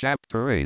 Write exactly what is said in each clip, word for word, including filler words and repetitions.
Chapter eight.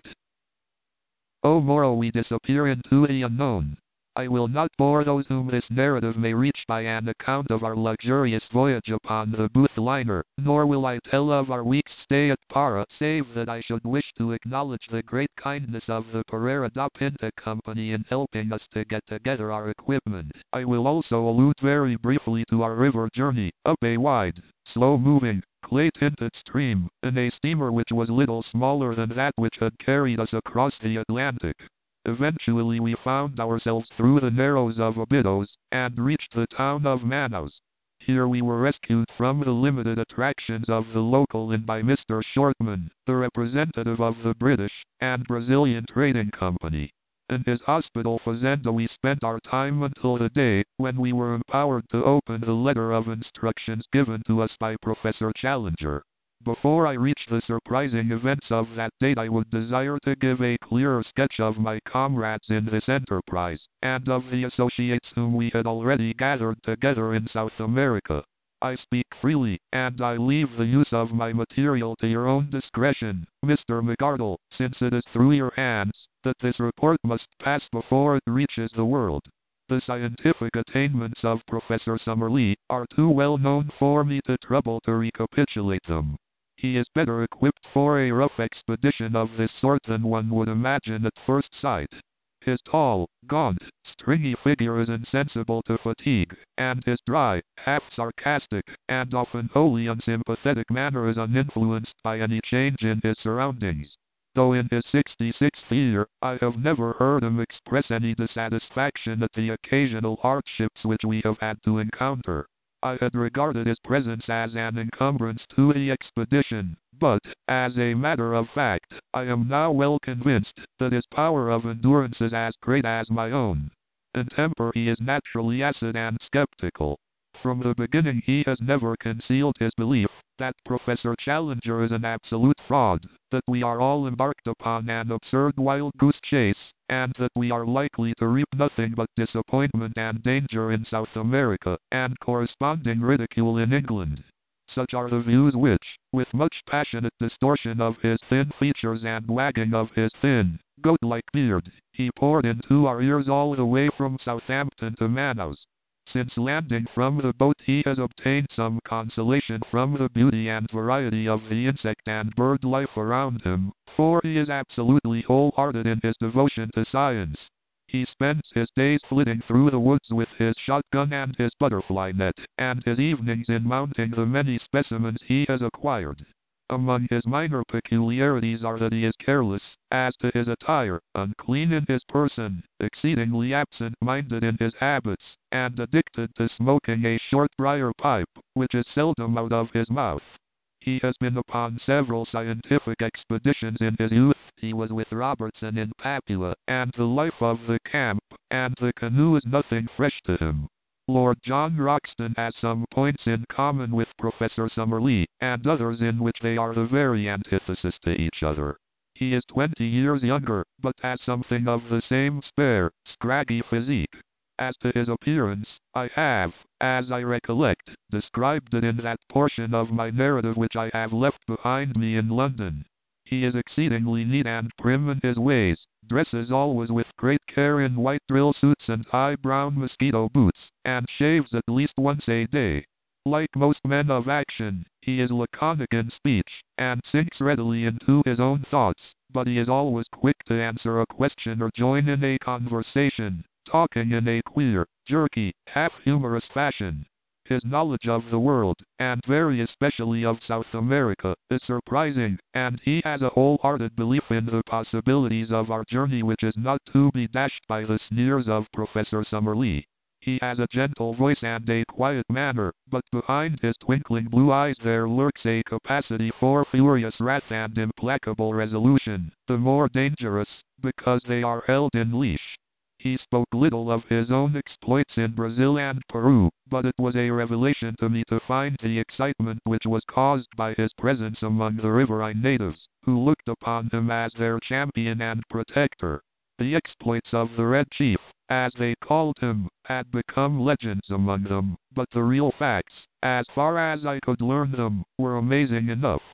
O Moro, we disappear into the unknown. I will not bore those whom this narrative may reach by an account of our luxurious voyage upon the Booth liner, nor will I tell of our week's stay at Para, save that I should wish to acknowledge the great kindness of the Pereira da Pinta Company in helping us to get together our equipment. I will also allude very briefly to our river journey, up a wide, slow-moving, clay-tinted stream, in a steamer which was little smaller than that which had carried us across the Atlantic. Eventually we found ourselves through the narrows of Abydos, and reached the town of Manaus. Here we were rescued from the limited attractions of the local inn by Mister Shortman, the representative of the British and Brazilian Trading Company. In his hospital fazenda we spent our time until the day when we were empowered to open the letter of instructions given to us by Professor Challenger. Before I reach the surprising events of that date, I would desire to give a clearer sketch of my comrades in this enterprise, and of the associates whom we had already gathered together in South America. I speak freely, and I leave the use of my material to your own discretion, Mister McArdle, since it is through your hands that this report must pass before it reaches the world. The scientific attainments of Professor Summerlee are too well known for me to trouble to recapitulate them. He is better equipped for a rough expedition of this sort than one would imagine at first sight. His tall, gaunt, stringy figure is insensible to fatigue, and his dry, half-sarcastic, and often wholly unsympathetic manner is uninfluenced by any change in his surroundings. Though in his sixty-sixth year, I have never heard him express any dissatisfaction at the occasional hardships which we have had to encounter. I had regarded his presence as an encumbrance to the expedition, but, as a matter of fact, I am now well convinced that his power of endurance is as great as my own. In temper he is naturally acid and skeptical. From the beginning he has never concealed his belief that Professor Challenger is an absolute fraud, that we are all embarked upon an absurd wild goose chase, and that we are likely to reap nothing but disappointment and danger in South America, and corresponding ridicule in England. Such are the views which, with much passionate distortion of his thin features and wagging of his thin, goat-like beard, he poured into our ears all the way from Southampton to Manaus. Since landing from the boat he has obtained some consolation from the beauty and variety of the insect and bird life around him, for he is absolutely wholehearted in his devotion to science. He spends his days flitting through the woods with his shotgun and his butterfly net, and his evenings in mounting the many specimens he has acquired. Among his minor peculiarities are that he is careless as to his attire, unclean in his person, exceedingly absent-minded in his habits, and addicted to smoking a short briar pipe, which is seldom out of his mouth. He has been upon several scientific expeditions in his youth. He was with Robertson in Papua, and the life of the camp and the canoe is nothing fresh to him. Lord John Roxton has some points in common with Professor Summerlee, and others in which they are the very antithesis to each other. He is twenty years younger, but has something of the same spare, scraggy physique. As to his appearance, I have, as I recollect, described it in that portion of my narrative which I have left behind me in London. He is exceedingly neat and prim in his ways, dresses always with great care in white drill suits and high brown mosquito boots, and shaves at least once a day. Like most men of action, he is laconic in speech, and sinks readily into his own thoughts, but he is always quick to answer a question or join in a conversation, talking in a queer, jerky, half-humorous fashion. His knowledge of the world, and very especially of South America, is surprising, and he has a wholehearted belief in the possibilities of our journey which is not to be dashed by the sneers of Professor Summerlee. He has a gentle voice and a quiet manner, but behind his twinkling blue eyes there lurks a capacity for furious wrath and implacable resolution, the more dangerous, because they are held in leash. He spoke little of his own exploits in Brazil and Peru, but it was a revelation to me to find the excitement which was caused by his presence among the riverine natives, who looked upon him as their champion and protector. The exploits of the Red Chief, as they called him, had become legends among them, but the real facts, as far as I could learn them, were amazing enough.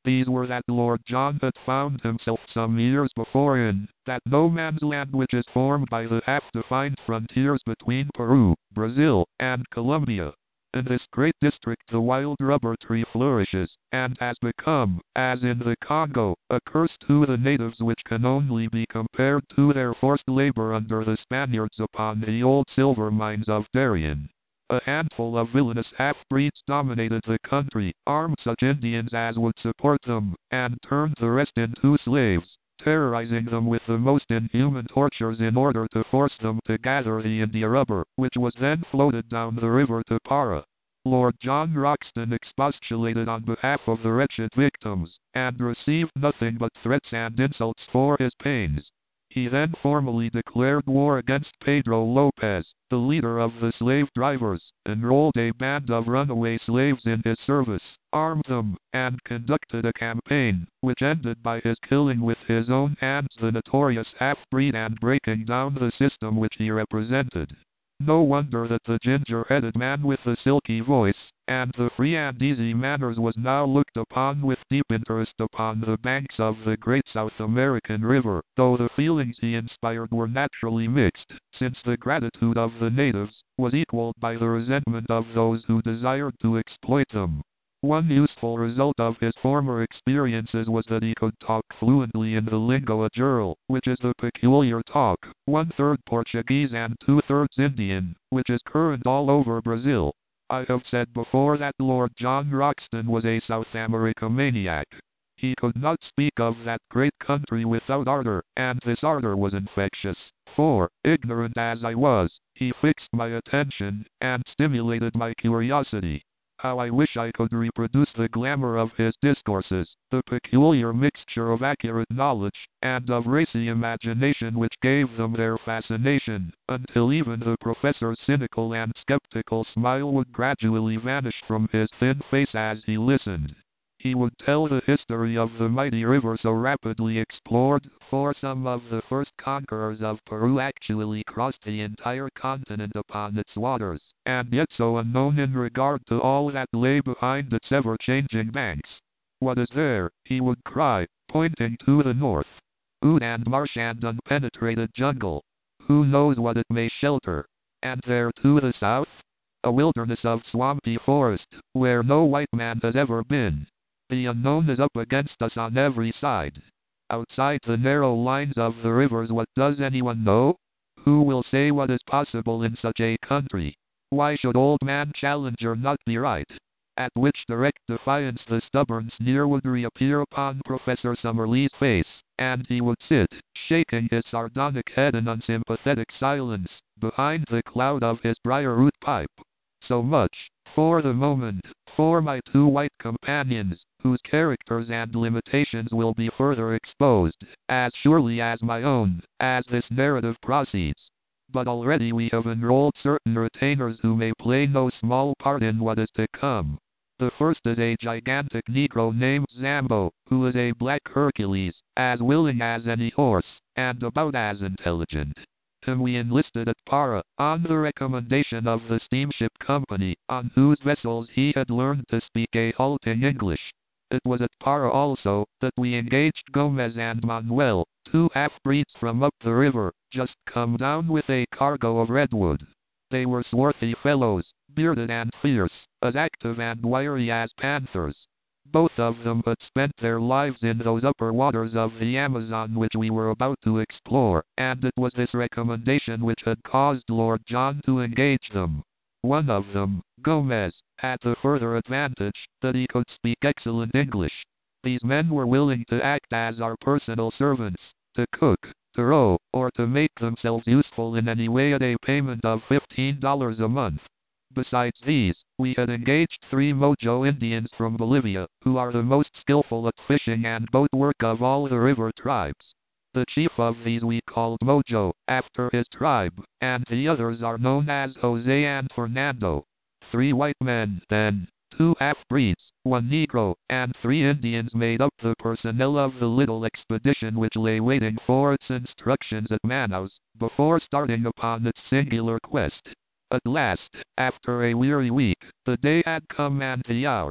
These were that Lord John had found himself some years before in that no man's land which is formed by the half-defined frontiers between Peru, Brazil, and Colombia. In this great district the wild rubber tree flourishes, and has become, as in the Congo, a curse to the natives which can only be compared to their forced labor under the Spaniards upon the old silver mines of Darien. A handful of villainous half-breeds dominated the country, armed such Indians as would support them, and turned the rest into slaves, terrorizing them with the most inhuman tortures in order to force them to gather the India rubber, which was then floated down the river to Para. Lord John Roxton expostulated on behalf of the wretched victims, and received nothing but threats and insults for his pains. He then formally declared war against Pedro Lopez, the leader of the slave drivers, enrolled a band of runaway slaves in his service, armed them, and conducted a campaign, which ended by his killing with his own hands the notorious half-breed and breaking down the system which he represented. No wonder that the ginger-headed man with the silky voice, and the free and easy manners was now looked upon with deep interest upon the banks of the great South American river, though the feelings he inspired were naturally mixed, since the gratitude of the natives was equaled by the resentment of those who desired to exploit them. One useful result of his former experiences was that he could talk fluently in the lingua geral, which is the peculiar talk, one-third Portuguese and two-thirds Indian, which is current all over Brazil. I have said before that Lord John Roxton was a South America maniac. He could not speak of that great country without ardor, and this ardor was infectious, for, ignorant as I was, he fixed my attention, and stimulated my curiosity. How I wish I could reproduce the glamour of his discourses, the peculiar mixture of accurate knowledge, and of racy imagination which gave them their fascination, until even the professor's cynical and skeptical smile would gradually vanish from his thin face as he listened. He would tell the history of the mighty river so rapidly explored, for some of the first conquerors of Peru actually crossed the entire continent upon its waters, and yet so unknown in regard to all that lay behind its ever-changing banks. What is there, he would cry, pointing to the north? Wood and marsh and unpenetrated jungle. Who knows what it may shelter? And there to the south? A wilderness of swampy forest, where no white man has ever been. The unknown is up against us on every side. Outside the narrow lines of the rivers, what does anyone know? Who will say what is possible in such a country? Why should Old Man Challenger not be right? At which direct defiance the stubborn sneer would reappear upon Professor Summerlee's face, and he would sit, shaking his sardonic head in unsympathetic silence, behind the cloud of his briar-root pipe. So much, for the moment, for my two white companions, whose characters and limitations will be further exposed, as surely as my own, as this narrative proceeds. But already we have enrolled certain retainers who may play no small part in what is to come. The first is a gigantic Negro named Zambo, who is a black Hercules, as willing as any horse, and about as intelligent. Him we enlisted at Para, on the recommendation of the steamship company, on whose vessels he had learned to speak a halting English. It was at Para also that we engaged Gomez and Manuel, two half-breeds from up the river, just come down with a cargo of redwood. They were swarthy fellows, bearded and fierce, as active and wiry as panthers. Both of them had spent their lives in those upper waters of the Amazon which we were about to explore, and it was this recommendation which had caused Lord John to engage them. One of them, Gomez, had the further advantage that he could speak excellent English. These men were willing to act as our personal servants, to cook, to row, or to make themselves useful in any way at a payment of fifteen dollars a month. Besides these, we had engaged three Mojo Indians from Bolivia, who are the most skillful at fishing and boat work of all the river tribes. The chief of these we called Mojo, after his tribe, and the others are known as Jose and Fernando. Three white men, then, two half-breeds, one Negro, and three Indians made up the personnel of the little expedition which lay waiting for its instructions at Manaus, before starting upon its singular quest. At last, after a weary week, the day had come and the hour.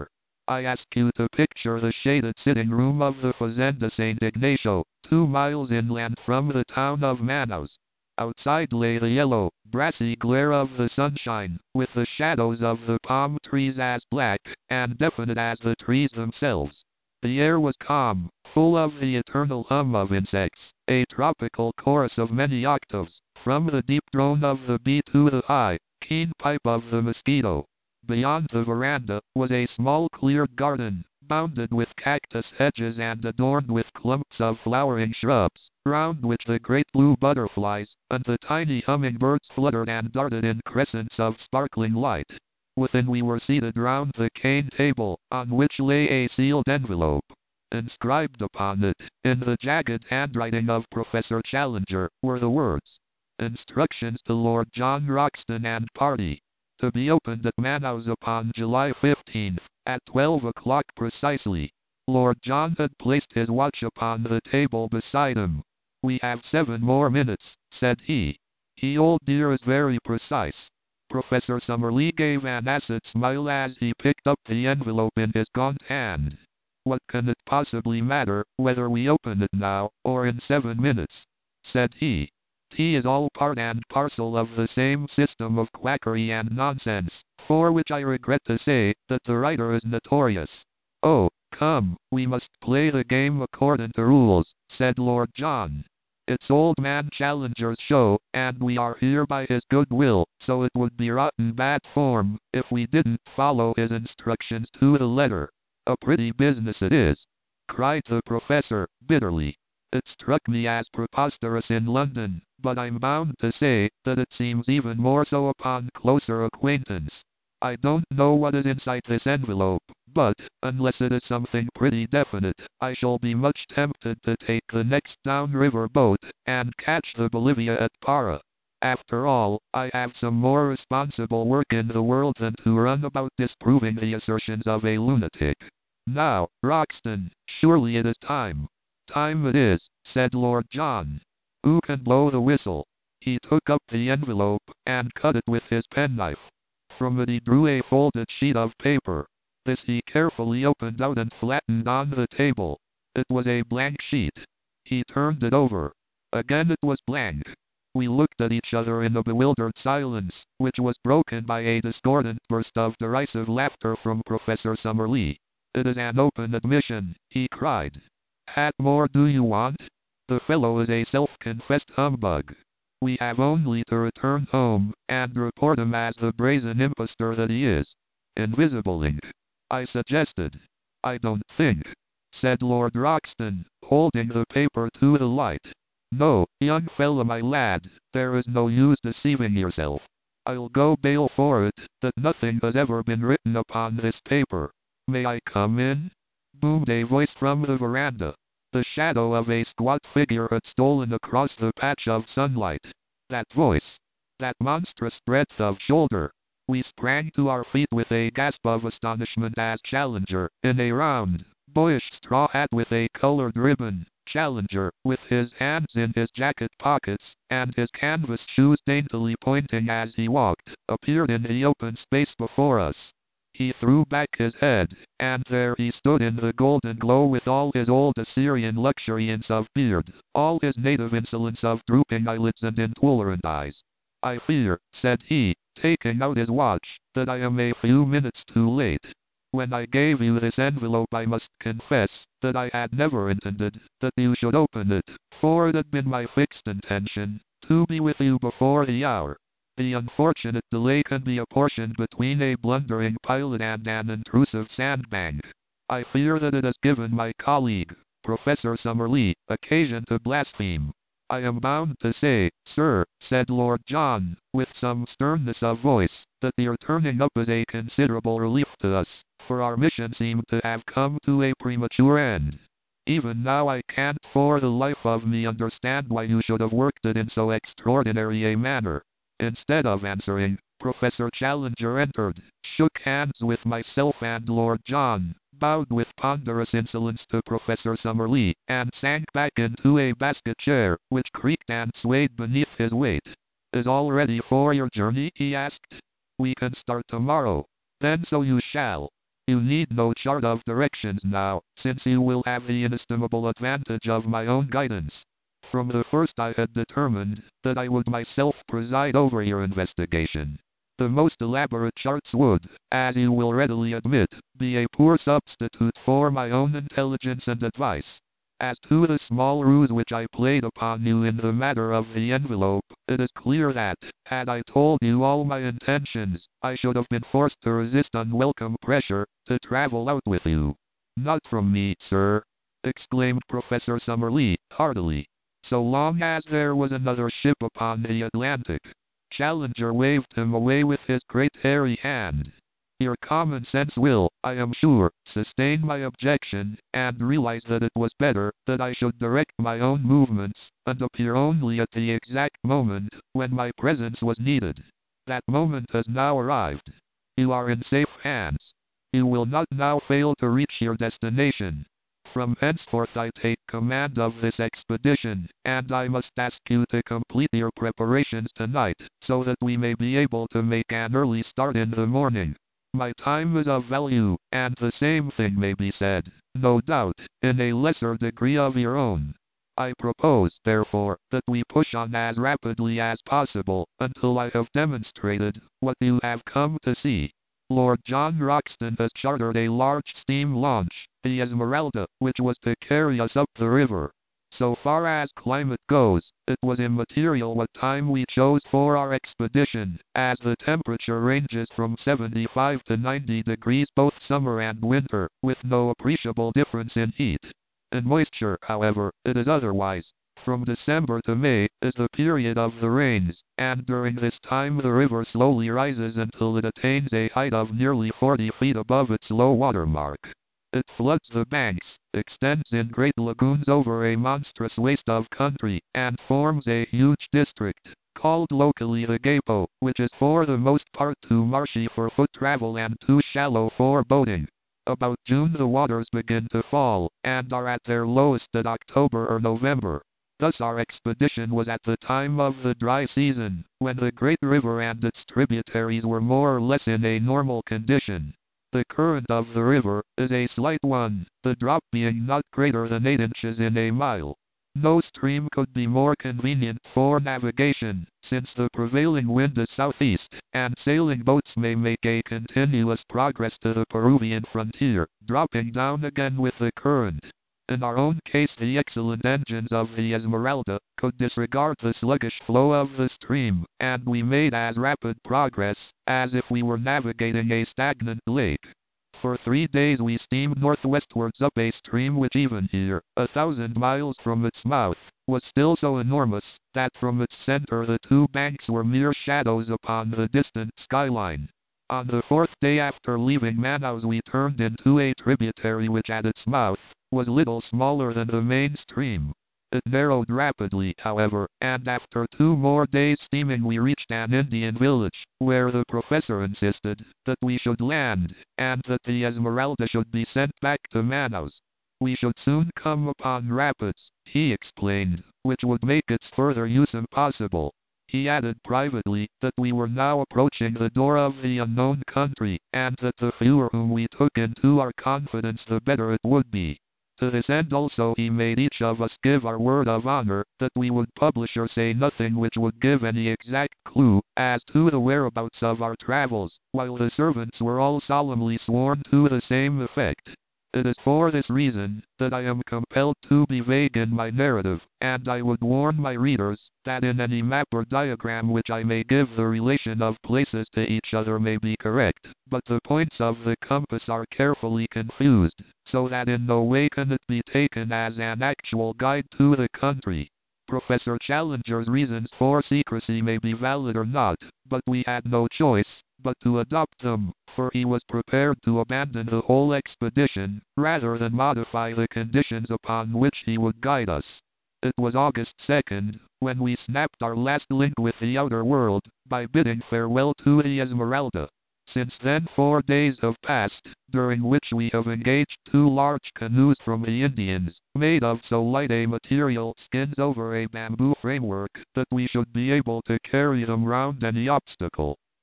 I ask you to picture the shaded sitting room of the Fazenda Saint Ignacio, two miles inland from the town of Manaus. Outside lay the yellow, brassy glare of the sunshine, with the shadows of the palm trees as black and definite as the trees themselves. The air was calm, full of the eternal hum of insects, a tropical chorus of many octaves, from the deep drone of the bee to the high, keen pipe of the mosquito. Beyond the veranda was a small cleared garden, bounded with cactus hedges and adorned with clumps of flowering shrubs, round which the great blue butterflies and the tiny hummingbirds fluttered and darted in crescents of sparkling light. Within we were seated round the cane table, on which lay a sealed envelope. Inscribed upon it, in the jagged handwriting of Professor Challenger, were the words, "Instructions to Lord John Roxton and party. To be opened at Manaus upon July fifteenth, at twelve o'clock precisely." Lord John had placed his watch upon the table beside him. "We have seven more minutes," said he. "He, old dear, is very precise." Professor Summerlee gave an acid smile as he picked up the envelope in his gaunt hand. "What can it possibly matter, whether we open it now, or in seven minutes?" said he. "Tea is all part and parcel of the same system of quackery and nonsense, for which I regret to say that the writer is notorious." "Oh, come, we must play the game according to rules," said Lord John. "It's old man Challenger's show, and we are here by his good will, so it would be rotten bad form if we didn't follow his instructions to the letter." "A pretty business it is," cried the professor, bitterly. "It struck me as preposterous in London, but I'm bound to say that it seems even more so upon closer acquaintance. I don't know what is inside this envelope, but, unless it is something pretty definite, I shall be much tempted to take the next downriver boat, and catch the Bolivia at Para. After all, I have some more responsible work in the world than to run about disproving the assertions of a lunatic. Now, Roxton, surely it is time." "Time it is," said Lord John. "Who can blow the whistle?" He took up the envelope, and cut it with his penknife. From it he drew a folded sheet of paper. This he carefully opened out and flattened on the table. It was a blank sheet. He turned it over. Again it was blank. We looked at each other in a bewildered silence, which was broken by a discordant burst of derisive laughter from Professor Summerlee. "It is an open admission," he cried. "Hat more do you want? The fellow is a self-confessed humbug. We have only to return home, and report him as the brazen impostor that he is." "Invisible ink," I suggested. "I don't think," said Lord Roxton, holding the paper to the light. "No, young fella my lad, there is no use deceiving yourself. I'll go bail for it, that nothing has ever been written upon this paper. May I come in?" boomed a voice from the veranda. The shadow of a squat figure had stolen across the patch of sunlight. That voice! That monstrous breadth of shoulder! We sprang to our feet with a gasp of astonishment as Challenger, in a round, boyish straw hat with a colored ribbon, Challenger, with his hands in his jacket pockets, and his canvas shoes daintily pointing as he walked, appeared in the open space before us. He threw back his head, and there he stood in the golden glow with all his old Assyrian luxuriance of beard, all his native insolence of drooping eyelids and intolerant eyes. "I fear," said he, taking out his watch, "that I am a few minutes too late. When I gave you this envelope I must confess that I had never intended that you should open it, for it had been my fixed intention to be with you before the hour. The unfortunate delay can be apportioned between a blundering pilot and an intrusive sandbank. I fear that it has given my colleague, Professor Summerlee, occasion to blaspheme. I am bound to say, sir," said Lord John, with some sternness of voice, "that your turning up is a considerable relief to us, for our mission seemed to have come to a premature end. Even now I can't for the life of me understand why you should have worked it in so extraordinary a manner." Instead of answering, Professor Challenger entered, shook hands with myself and Lord John, bowed with ponderous insolence to Professor Summerlee, and sank back into a basket chair, which creaked and swayed beneath his weight. "Is all ready for your journey?" he asked. "We can start tomorrow." "Then so you shall." You need no chart of directions now, since you will have the inestimable advantage of my own guidance. From the first I had determined that I would myself preside over your investigation. The most elaborate charts would, as you will readily admit, be a poor substitute for my own intelligence and advice. As to the small ruse which I played upon you in the matter of the envelope, it is clear that, had I told you all my intentions, I should have been forced to resist unwelcome pressure to travel out with you. Not from me, sir, exclaimed Professor Summerlee, heartily. So long as there was another ship upon the Atlantic. Challenger waved him away with his great hairy hand. Your common sense will, I am sure, sustain my objection, and realize that it was better that I should direct my own movements, and appear only at the exact moment when my presence was needed. That moment has now arrived. You are in safe hands. You will not now fail to reach your destination. From henceforth I take command of this expedition, and I must ask you to complete your preparations tonight, so that we may be able to make an early start in the morning. My time is of value, and the same thing may be said, no doubt, in a lesser degree of your own. I propose, therefore, that we push on as rapidly as possible, until I have demonstrated what you have come to see. Lord John Roxton has chartered a large steam launch, the Esmeralda, which was to carry us up the river. So far as climate goes, it was immaterial what time we chose for our expedition, as the temperature ranges from seventy-five to ninety degrees both summer and winter, with no appreciable difference in heat. In moisture, however, it is otherwise. From December to May is the period of the rains, and during this time the river slowly rises until it attains a height of nearly forty feet above its low water mark. It floods the banks, extends in great lagoons over a monstrous waste of country, and forms a huge district, called locally the Gapo, which is for the most part too marshy for foot travel and too shallow for boating. About June the waters begin to fall, and are at their lowest at October or November. Thus our expedition was at the time of the dry season, when the great river and its tributaries were more or less in a normal condition. The current of the river is a slight one, the drop being not greater than eight inches in a mile. No stream could be more convenient for navigation, since the prevailing wind is southeast, and sailing boats may make a continuous progress to the Peruvian frontier, dropping down again with the current. In our own case, the excellent engines of the Esmeralda could disregard the sluggish flow of the stream, and we made as rapid progress as if we were navigating a stagnant lake. For three days we steamed northwestwards up a stream which even here, a thousand miles from its mouth, was still so enormous that from its center the two banks were mere shadows upon the distant skyline. On the fourth day after leaving Manaus we turned into a tributary which at its mouth was little smaller than the main stream. It narrowed rapidly, however, and after two more days steaming we reached an Indian village, where the professor insisted that we should land, and that the Esmeralda should be sent back to Manaus. We should soon come upon rapids, he explained, which would make its further use impossible. He added privately that we were now approaching the door of the unknown country, and that the fewer whom we took into our confidence the better it would be. To this end also he made each of us give our word of honor that we would publish or say nothing which would give any exact clue as to the whereabouts of our travels, while the servants were all solemnly sworn to the same effect. It is for this reason that I am compelled to be vague in my narrative, and I would warn my readers that in any map or diagram which I may give the relation of places to each other may be correct, but the points of the compass are carefully confused, so that in no way can it be taken as an actual guide to the country. Professor Challenger's reasons for secrecy may be valid or not, but we had no choice but to adopt them, for he was prepared to abandon the whole expedition, rather than modify the conditions upon which he would guide us. It was August second, when we snapped our last link with the outer world, by bidding farewell to the Esmeralda. Since then four days have passed, during which we have engaged two large canoes from the Indians, made of so light a material, skins over a bamboo framework, that we should be able to carry them round any obstacle.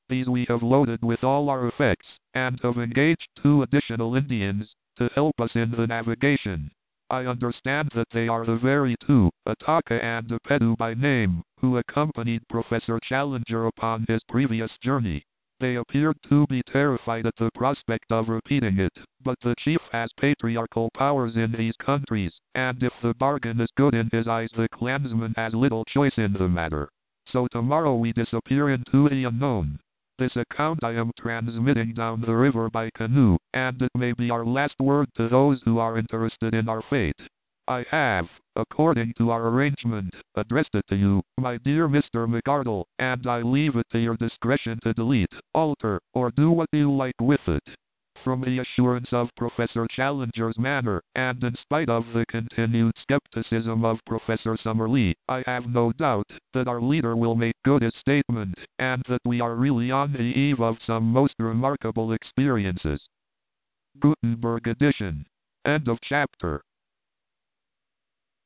These we have loaded with all our effects, and have engaged two additional Indians to help us in the navigation. I understand that they are the very two, Ataka and Apedu by name, who accompanied Professor Challenger upon his previous journey. They appeared to be terrified at the prospect of repeating it, but the chief has patriarchal powers in these countries, and if the bargain is good in his eyes, the clansman has little choice in the matter. So tomorrow we disappear into the unknown. This account I am transmitting down the river by canoe, and it may be our last word to those who are interested in our fate. I have, according to our arrangement, addressed it to you, my dear Mister McArdle, and I leave it to your discretion to delete, alter, or do what you like with it. From the assurance of Professor Challenger's manner, and in spite of the continued skepticism of Professor Summerlee, I have no doubt that our leader will make good his statement, and that we are really on the eve of some most remarkable experiences. Gutenberg edition. End of chapter.